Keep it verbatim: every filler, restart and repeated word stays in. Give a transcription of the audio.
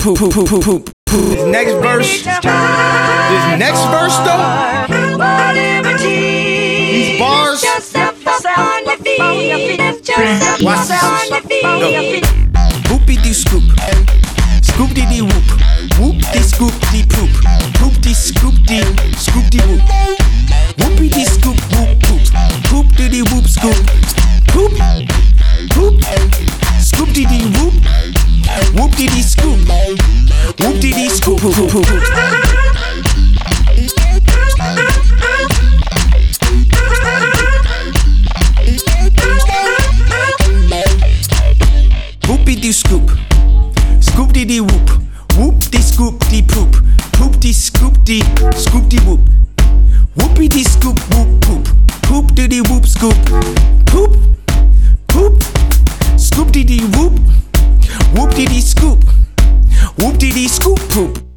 poop, poop, poop, poop, poop. This next verse, this next verse though, these bars, watch this. Yo. Whoopie dee scoop, scoop dee dee whoop, whoop dee scoop dee poop, poop dee scoop dee, scoop dee whoop, whoopie dee scoop whoop poop, poop dee dee whoop scoop, poop, poop, scoop dee dee whoop, whoop dee dee scoop, whoop dee dee scoop, poop poop poop. Whoopie dee scoop, scoop dee dee whoop, whoop dee scoop dee poop, poop dee scoop dee, scoop dee whoop, whoopie dee scoop whoop poop, poop dee dee whoop scoop, poop, poop, scoop dee dee whoop, whoop dee dee scoop, whoop dee dee scoop poop.